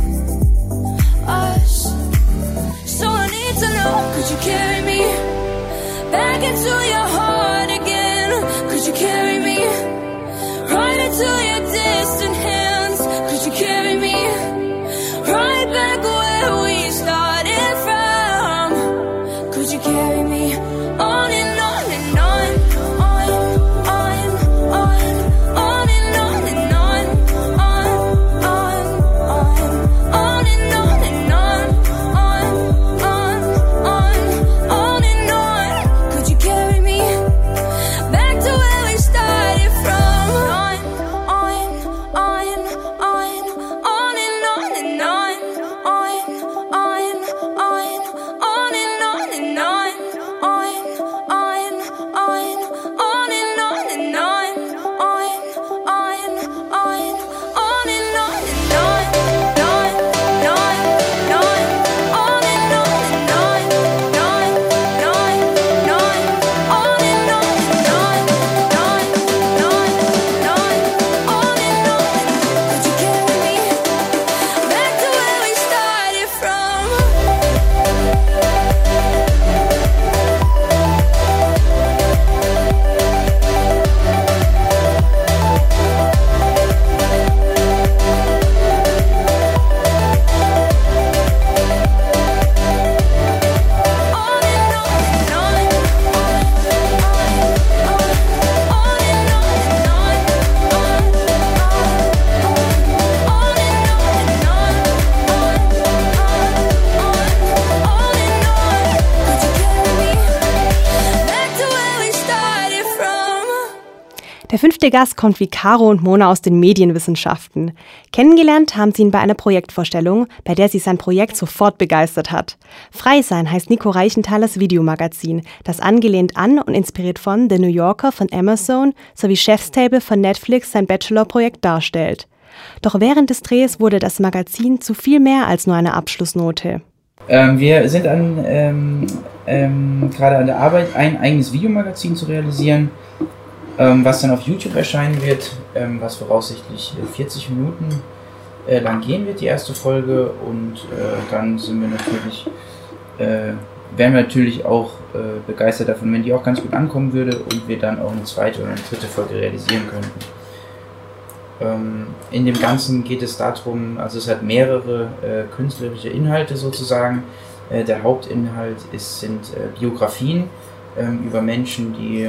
us. So I need to know, could you carry me back into your heart again? Could you carry me right into your distant hands? Could you carry me right back where we started from? Could you carry me on and on and on, on, on, on, on and on and on, on, on, on, on and on and on, on, on, on, on and on? Could you carry me back to where we started from? On, on, on. Der fünfte Gast kommt wie Caro und Mona aus den Medienwissenschaften. Kennengelernt haben sie ihn bei einer Projektvorstellung, bei der sie sein Projekt sofort begeistert hat. Frei sein heißt Nico Reichenthalers Videomagazin, das angelehnt an und inspiriert von The New Yorker von Amazon sowie Chef's Table von Netflix sein Bachelor-Projekt darstellt. Doch während des Drehs wurde das Magazin zu viel mehr als nur eine Abschlussnote. Ähm, wir sind an, ähm, ähm, gerade an der Arbeit, ein eigenes Videomagazin zu realisieren, ähm, was dann auf YouTube erscheinen wird, ähm, was voraussichtlich vierzig Minuten äh, lang gehen wird, die erste Folge. Und äh, dann sind wir natürlich, äh, wären wir natürlich auch äh, begeistert davon, wenn die auch ganz gut ankommen würde und wir dann auch eine zweite oder eine dritte Folge realisieren könnten. Ähm, in dem Ganzen geht es darum, also es hat mehrere äh, künstlerische Inhalte sozusagen. Äh, der Hauptinhalt ist, sind äh, Biografien ähm, über Menschen, die,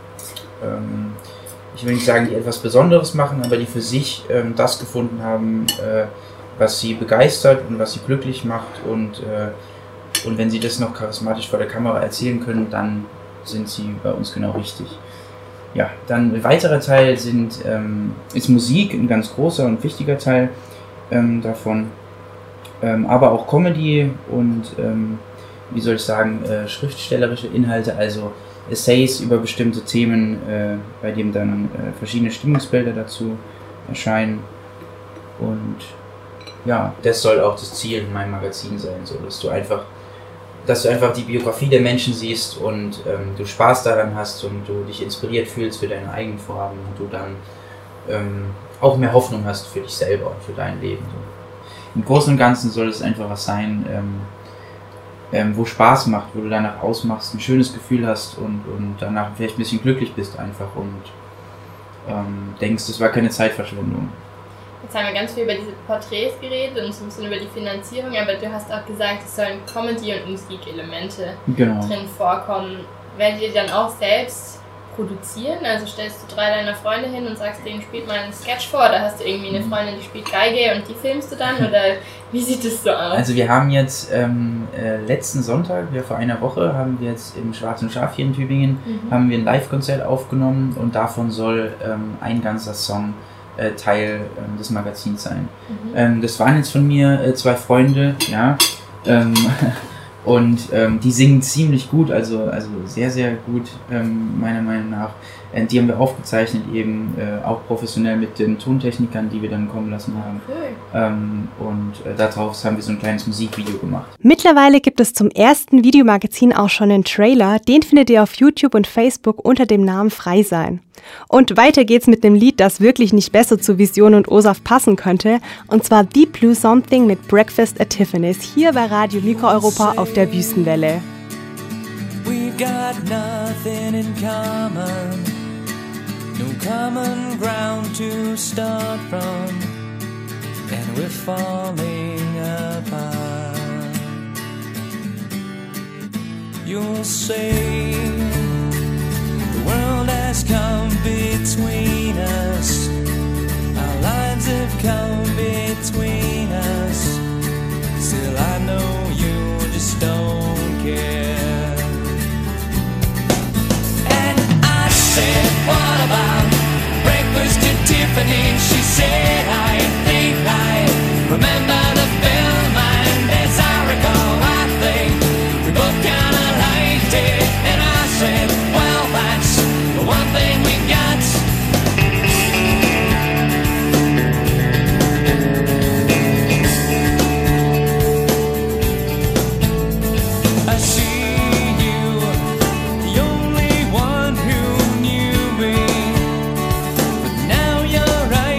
ähm, ich will nicht sagen, die etwas Besonderes machen, aber die für sich ähm, das gefunden haben, äh, was sie begeistert und was sie glücklich macht. Und, äh, und wenn sie das noch charismatisch vor der Kamera erzählen können, dann sind sie bei uns genau richtig. Ja, dann ein weiterer Teil sind, ähm, ist Musik, ein ganz großer und wichtiger Teil ähm, davon, ähm, aber auch Comedy und, ähm, wie soll ich sagen, äh, schriftstellerische Inhalte, also Essays über bestimmte Themen, äh, bei dem dann äh, verschiedene Stimmungsbilder dazu erscheinen. Und ja, das soll auch das Ziel in meinem Magazin sein, so dass du einfach dass du einfach die Biografie der Menschen siehst und ähm, du Spaß daran hast und du dich inspiriert fühlst für deine eigenen Vorhaben und du dann ähm, auch mehr Hoffnung hast für dich selber und für dein Leben. So. Im Großen und Ganzen soll es einfach was sein, ähm, ähm, wo Spaß macht, wo du danach ausmachst, ein schönes Gefühl hast und, und danach vielleicht ein bisschen glücklich bist einfach und ähm, denkst, es war keine Zeitverschwendung. Jetzt haben wir ganz viel über diese Porträts geredet und so ein bisschen über die Finanzierung, aber du hast auch gesagt, es sollen Comedy- und Musikelemente genau. drin vorkommen. Werdet ihr dann auch selbst produzieren? Also stellst du drei deiner Freunde hin und sagst, denen spielt mal einen Sketch vor, oder hast du irgendwie eine Freundin, die spielt Geige und die filmst du dann, oder wie sieht das so aus? Also wir haben jetzt ähm, äh, letzten Sonntag, ja, vor einer Woche, haben wir jetzt im Schwarzen Schaf hier in Tübingen, mhm. haben wir ein Live-Konzert aufgenommen und davon soll ähm, ein ganzer Song Teil ähm, des Magazins sein. Mhm. Ähm, das waren jetzt von mir äh, zwei Freunde, ja, ähm, und ähm, die singen ziemlich gut, also, also sehr, sehr gut, ähm, meiner Meinung nach. Äh, die haben wir aufgezeichnet, eben äh, auch professionell mit den Tontechnikern, die wir dann kommen lassen haben. Okay. Ähm, und äh, daraus haben wir so ein kleines Musikvideo gemacht. Mittlerweile gibt es zum ersten Videomagazin auch schon einen Trailer. Den findet ihr auf YouTube und Facebook unter dem Namen Frei sein. Und weiter geht's mit einem Lied, das wirklich nicht besser zu Vision und O-Saft passen könnte. Und zwar Deep Blue Something mit Breakfast at Tiffany's hier bei Radio Mikro Europa auf der Wüstenwelle. We've got nothing in common, no common ground to start from, and we're falling apart. You'll say the world has come between us, our lives have come between us, still I know you just don't care. And I said, what about breakfast at Tiffany? She said, I think I remember the film, and as I recall, I think we both kinda liked it. And I said, well, that's the one thing we got. I see you, the only one who knew me, but now you're right.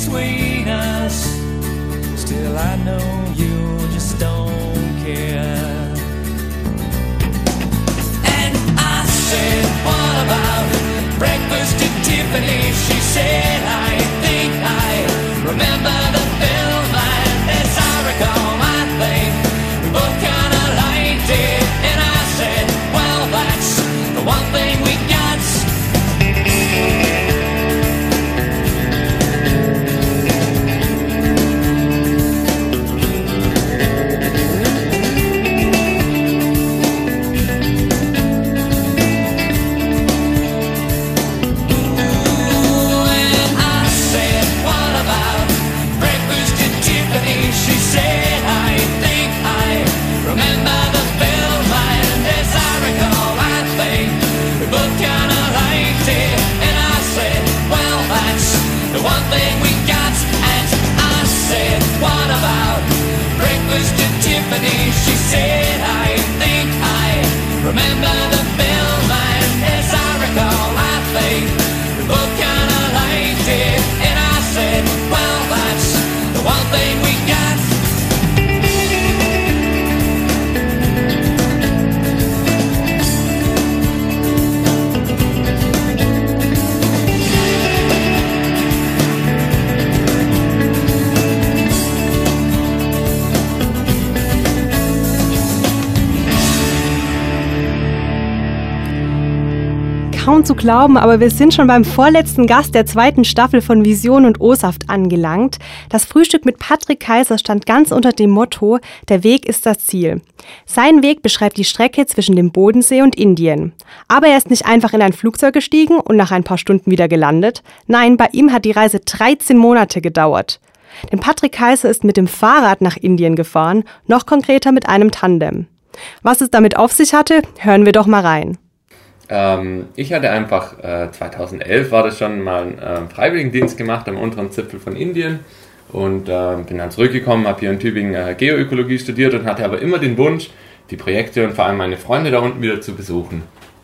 between us. Still I know you just don't care. And I said, what about breakfast at Tiffany? She said, I think I remember the film, and as I recall, I think we both kinda liked it. And I said, well, that's the one thing we got. She said, I think I remember the film, and as I recall, I think we both kinda liked it. And I said, well, that's the one thing we got. Kaum zu glauben, aber wir sind schon beim vorletzten Gast der zweiten Staffel von Vision und O-Saft angelangt. Das Frühstück mit Patrick Kaiser stand ganz unter dem Motto, der Weg ist das Ziel. Sein Weg beschreibt die Strecke zwischen dem Bodensee und Indien. Aber er ist nicht einfach in ein Flugzeug gestiegen und nach ein paar Stunden wieder gelandet. Nein, bei ihm hat die Reise dreizehn Monate gedauert. Denn Patrick Kaiser ist mit dem Fahrrad nach Indien gefahren, noch konkreter mit einem Tandem. Was es damit auf sich hatte, hören wir doch mal rein. Ähm, ich hatte einfach, äh, zweitausendelf war das schon mal einen äh, Freiwilligendienst gemacht am unteren Zipfel von Indien und äh, bin dann zurückgekommen, habe hier in Tübingen äh, Geoökologie studiert und hatte aber immer den Wunsch, die Projekte und vor allem meine Freunde da unten wieder zu besuchen.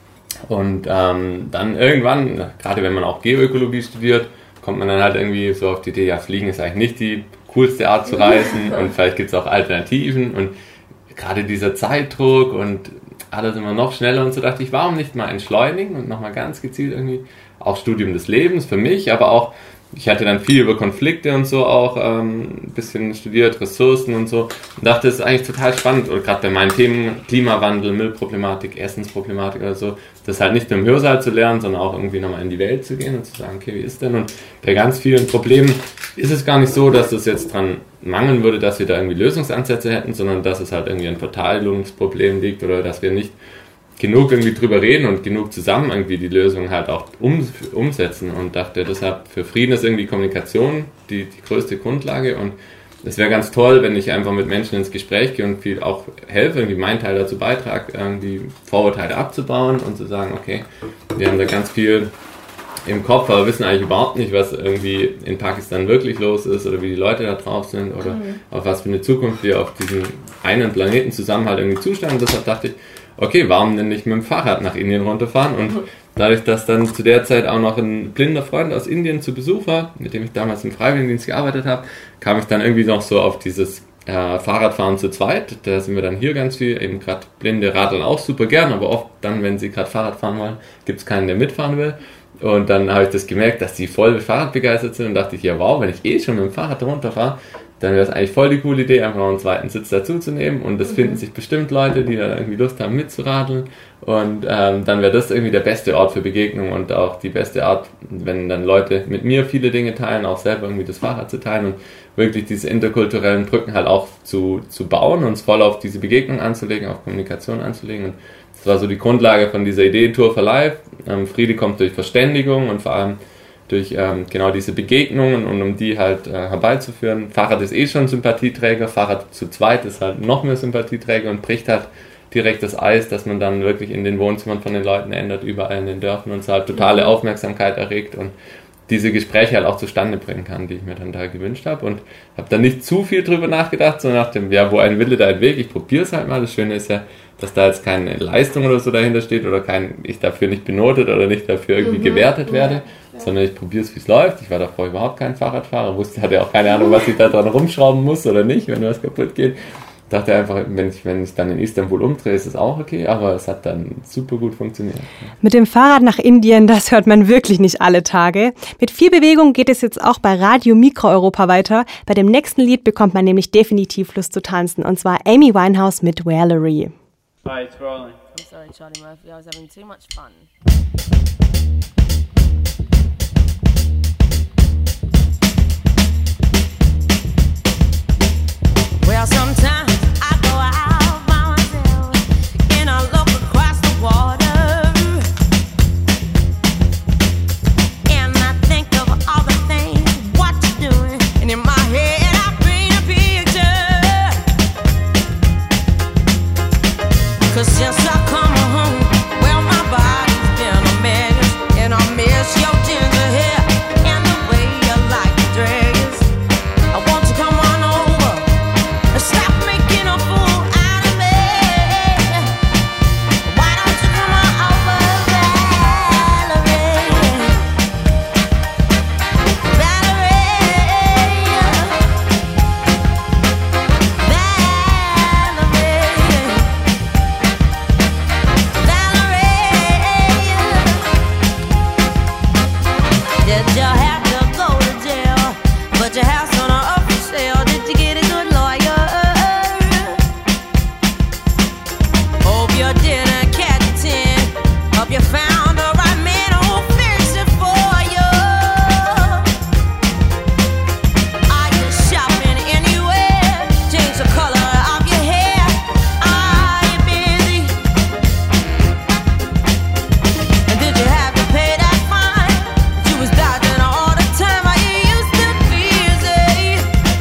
Und ähm, dann irgendwann, gerade wenn man auch Geoökologie studiert, kommt man dann halt irgendwie so auf die Idee, ja, Fliegen ist eigentlich nicht die coolste Art zu reisen und vielleicht gibt es auch Alternativen und gerade dieser Zeitdruck und alles immer noch schneller und so dachte ich, warum nicht mal entschleunigen und nochmal ganz gezielt irgendwie auch Studium des Lebens für mich, aber auch, ich hatte dann viel über Konflikte und so auch ähm, ein bisschen studiert, Ressourcen und so und dachte, das ist eigentlich total spannend und gerade bei meinen Themen Klimawandel, Müllproblematik, Essensproblematik oder so, das halt nicht nur im Hörsaal zu lernen, sondern auch irgendwie nochmal in die Welt zu gehen und zu sagen, okay, wie ist denn? Und bei ganz vielen Problemen ist es gar nicht so, dass es jetzt dran mangeln würde, dass wir da irgendwie Lösungsansätze hätten, sondern dass es halt irgendwie ein Verteilungsproblem liegt oder dass wir nicht genug irgendwie drüber reden und genug zusammen irgendwie die Lösung halt auch um, umsetzen und dachte deshalb, für Frieden ist irgendwie Kommunikation die, die größte Grundlage und es wäre ganz toll, wenn ich einfach mit Menschen ins Gespräch gehe und viel auch helfe, irgendwie meinen Teil dazu beitrage, irgendwie Vorurteile abzubauen und zu sagen, okay, wir haben da ganz viel im Kopf, aber wissen eigentlich überhaupt nicht, was irgendwie in Pakistan wirklich los ist oder wie die Leute da drauf sind oder mhm. auf was für eine Zukunft wir auf diesem einen Planeten zusammen halt irgendwie zustanden. Deshalb dachte ich, okay, warum denn nicht mit dem Fahrrad nach Indien runterfahren? Und dadurch, dass dann zu der Zeit auch noch ein blinder Freund aus Indien zu Besuch war, mit dem ich damals im Freiwilligendienst gearbeitet habe, kam ich dann irgendwie noch so auf dieses äh, Fahrradfahren zu zweit. Da sind wir dann hier ganz viel, eben gerade Blinde radeln auch super gern, aber oft dann, wenn sie gerade Fahrrad fahren wollen, gibt es keinen, der mitfahren will. Und dann habe ich das gemerkt, dass die voll Fahrrad begeistert sind und dachte ich, ja wow, wenn ich eh schon mit dem Fahrrad runterfahre, dann wäre es eigentlich voll die coole Idee, einfach noch einen zweiten Sitz dazu zu nehmen und es mhm. finden sich bestimmt Leute, die da irgendwie Lust haben mitzuradeln und ähm, dann wäre das irgendwie der beste Ort für Begegnung und auch die beste Art, wenn dann Leute mit mir viele Dinge teilen, auch selber irgendwie das Fahrrad zu teilen und wirklich diese interkulturellen Brücken halt auch zu, zu bauen und es voll auf diese Begegnung anzulegen, auf Kommunikation anzulegen und das war so die Grundlage von dieser Idee Tour for Life. Ähm, Friede kommt durch Verständigung und vor allem durch ähm, genau diese Begegnungen und um die halt äh, herbeizuführen. Fahrrad ist eh schon Sympathieträger, Fahrrad zu zweit ist halt noch mehr Sympathieträger und bricht halt direkt das Eis, dass man dann wirklich in den Wohnzimmern von den Leuten ändert, überall in den Dörfern und es halt totale Aufmerksamkeit erregt und diese Gespräche halt auch zustande bringen kann, die ich mir dann da gewünscht habe und habe dann nicht zu viel drüber nachgedacht, sondern nach dem, ja, wo ein Wille, da ein Weg, ich probiere es halt mal. Das Schöne ist ja, dass da jetzt keine Leistung oder so dahinter steht oder kein, ich dafür nicht benotet oder nicht dafür irgendwie mhm. gewertet werde, ja. sondern ich probiere es, wie es läuft. Ich war davor überhaupt kein Fahrradfahrer, wusste, hatte auch keine Ahnung, was ich da dran rumschrauben muss oder nicht, wenn was kaputt geht. Dachte einfach, wenn ich, wenn ich dann in Istanbul umdrehe, ist es auch okay, aber es hat dann super gut funktioniert. Mit dem Fahrrad nach Indien, das hört man wirklich nicht alle Tage. Mit viel Bewegung geht es jetzt auch bei Radio Mikro Europa weiter. Bei dem nächsten Lied bekommt man nämlich definitiv Lust zu tanzen, und zwar Amy Winehouse mit Valerie. Hi, it's rolling. I'm sorry, Charlie Murphy, I was having too much fun. Well, sometimes I go out by myself and I look across the water and I think of all the things what you're doing, and in my head I paint a picture. 'Cause since I come home, well, my body's been a mess, and I miss your ginger hair and the way you like to dress. I want you to come on over. Stop making a fool out of me. Why don't you come on over, Valerie? Valerie, Valerie, Valerie. Did you have to go to jail? But your house on a up for sale. Did you get a good lawyer? Hope you didn't catch a tin. Hope you found the right man who'll fix it for you. Are you shopping anywhere? Change the color of your hair. Are you busy? And did you have to pay that fine? You was dodging all the time. Are you used to busy?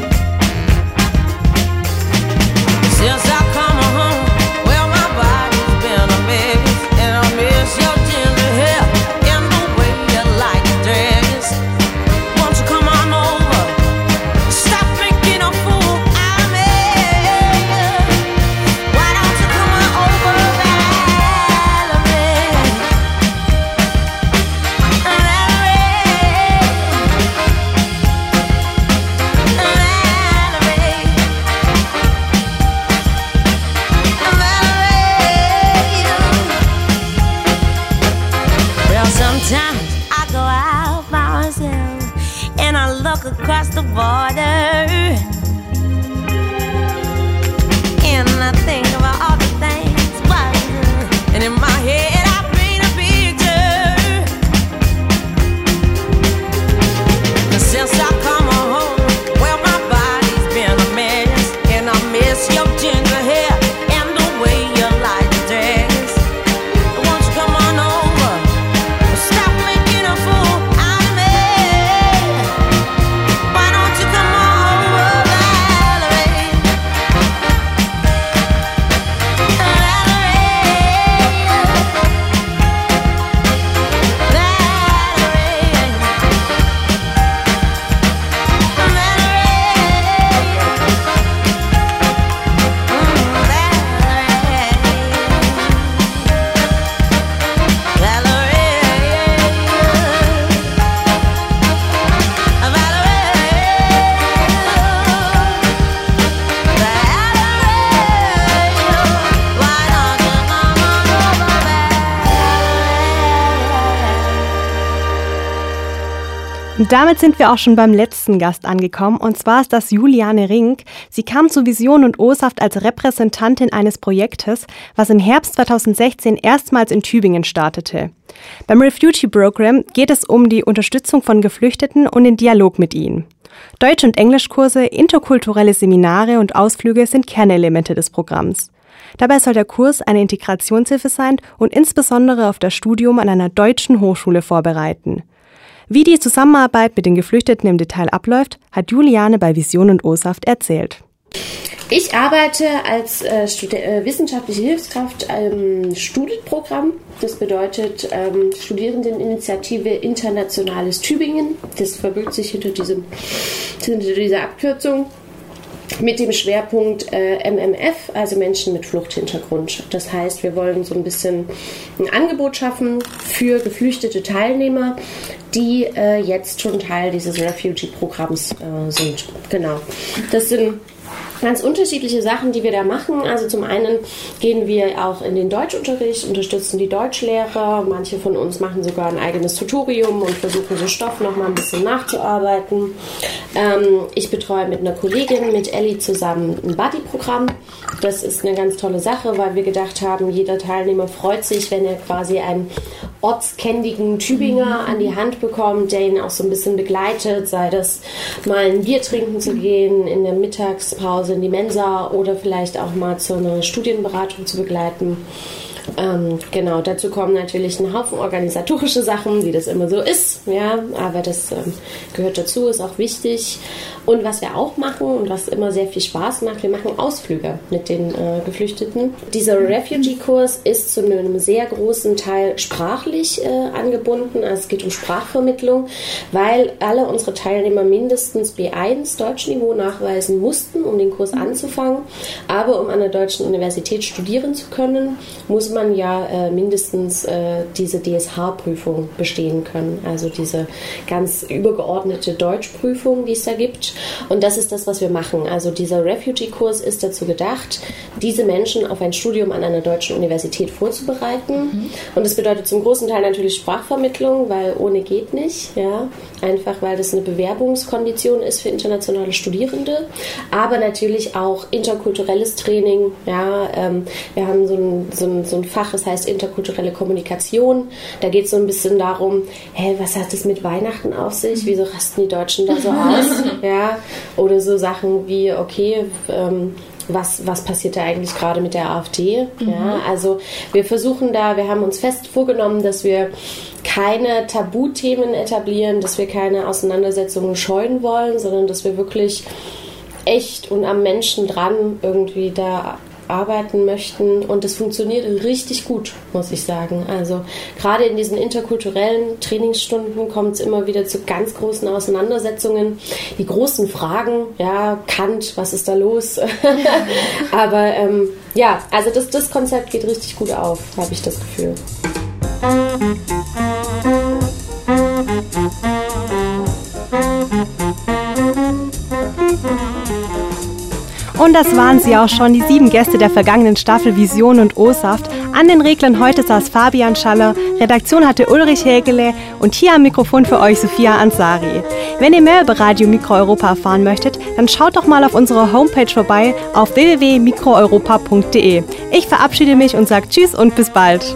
Since I come home, well, my body's been a mess, and I miss your ginger hair and the way you like to dress. Won't you come on over? Stop making a fool out of me. Why don't you come on over, Valerie? Well, sometimes I go out by myself and I look across the border and I think about all the things what you do. And in my head I paint a picture. 'Cause since I come home, well, my body's been a mess, and I miss your ginger hair and the way you like to dress. Won't you come on over? Stop making a fool out of me. Why don't you come on over, Valerie? Und damit sind wir auch schon beim letzten Gast angekommen, und zwar ist das Juliane Rink. Sie kam zu Vision und O-Saft als Repräsentantin eines Projektes, was im Herbst zweitausendsechzehn erstmals in Tübingen startete. Beim Refugee Program geht es um die Unterstützung von Geflüchteten und den Dialog mit ihnen. Deutsch- und Englischkurse, interkulturelle Seminare und Ausflüge sind Kernelemente des Programms. Dabei soll der Kurs eine Integrationshilfe sein und insbesondere auf das Studium an einer deutschen Hochschule vorbereiten. Wie die Zusammenarbeit mit den Geflüchteten im Detail abläuft, hat Juliane bei Vision und O-Saft erzählt. Ich arbeite als äh, Stud- äh, wissenschaftliche Hilfskraft im Studit-Programm. Das bedeutet ähm, Studierendeninitiative Internationales Tübingen. Das verbirgt sich hinter, diesem, hinter dieser Abkürzung. mit dem Schwerpunkt äh, M M F, also Menschen mit Fluchthintergrund. Das heißt, wir wollen so ein bisschen ein Angebot schaffen für geflüchtete Teilnehmer, die äh, jetzt schon Teil dieses Refugee-Programms äh, sind. Genau. Das sind ganz unterschiedliche Sachen, die wir da machen. Also zum einen gehen wir auch in den Deutschunterricht, unterstützen die Deutschlehrer. Manche von uns machen sogar ein eigenes Tutorium und versuchen so Stoff noch mal ein bisschen nachzuarbeiten. Ähm, ich betreue mit einer Kollegin, mit Elli zusammen ein Buddy-Programm. Das ist eine ganz tolle Sache, weil wir gedacht haben, jeder Teilnehmer freut sich, wenn er quasi einen ortskendigen Tübinger an die Hand bekommt, der ihn auch so ein bisschen begleitet, sei das mal ein Bier trinken zu gehen, in der Mittagspause in die Mensa oder vielleicht auch mal zu einer Studienberatung zu begleiten. Ähm, genau, dazu kommen natürlich ein Haufen organisatorische Sachen, wie das immer so ist, ja, aber das ähm, gehört dazu, ist auch wichtig. Und was wir auch machen und was immer sehr viel Spaß macht, wir machen Ausflüge mit den äh, Geflüchteten. Dieser Refugee-Kurs ist zu einem sehr großen Teil sprachlich äh, angebunden, also es geht um Sprachvermittlung, weil alle unsere Teilnehmer mindestens B eins Deutschniveau nachweisen mussten, um den Kurs anzufangen, aber um an der Deutschen Universität studieren zu können, muss man ja äh, mindestens äh, diese D S H-Prüfung bestehen können, also diese ganz übergeordnete Deutschprüfung, die es da gibt. Und das ist das, was wir machen. Also dieser Refugee-Kurs ist dazu gedacht, diese Menschen auf ein Studium an einer deutschen Universität vorzubereiten. Mhm. Und das bedeutet zum großen Teil natürlich Sprachvermittlung, weil ohne geht nicht, ja, einfach weil das eine Bewerbungskondition ist für internationale Studierende, aber natürlich auch interkulturelles Training, ja, ähm, wir haben so ein, so ein, so ein Fach, das heißt interkulturelle Kommunikation. Da geht es so ein bisschen darum, hey, was hat es mit Weihnachten auf sich? Wieso rasten die Deutschen da so aus? Ja, oder so Sachen wie, okay, ähm, was, was passiert da eigentlich gerade mit der AfD? Mhm. Ja, also wir versuchen da, wir haben uns fest vorgenommen, dass wir keine Tabuthemen etablieren, dass wir keine Auseinandersetzungen scheuen wollen, sondern dass wir wirklich echt und am Menschen dran irgendwie da arbeiten möchten, und das funktioniert richtig gut, muss ich sagen. Also gerade in diesen interkulturellen Trainingsstunden kommt es immer wieder zu ganz großen Auseinandersetzungen. Die großen Fragen, ja, Kant, was ist da los? Aber ähm, ja, also das, das Konzept geht richtig gut auf, habe ich das Gefühl. Und das waren sie auch schon, die sieben Gäste der vergangenen Staffel Vision und O-Saft. An den Reglern heute saß Fabian Schaller, Redaktion hatte Ulrich Hägele und hier am Mikrofon für euch Sophia Ansari. Wenn ihr mehr über Radio Mikro Europa erfahren möchtet, dann schaut doch mal auf unserer Homepage vorbei auf w w w punkt mikro europa punkt d e. Ich verabschiede mich und sage Tschüss und bis bald.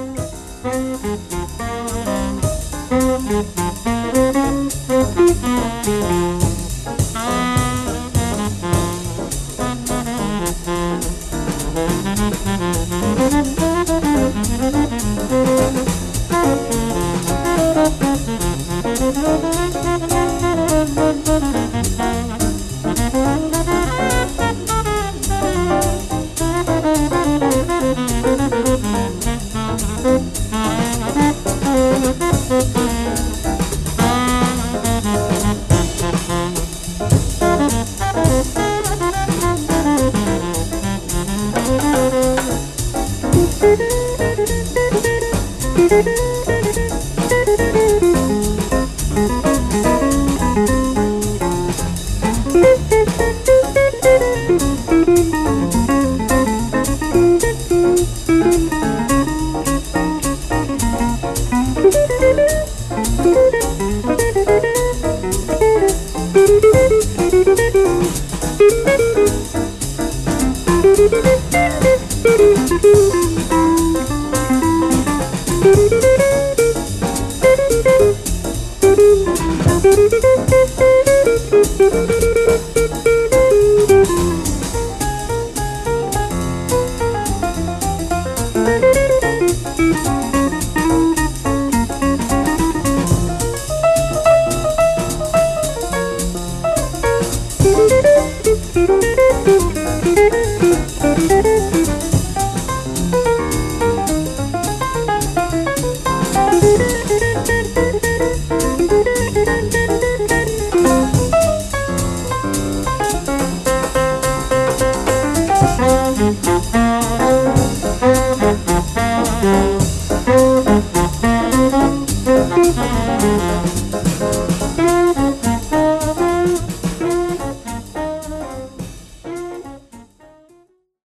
Thank you.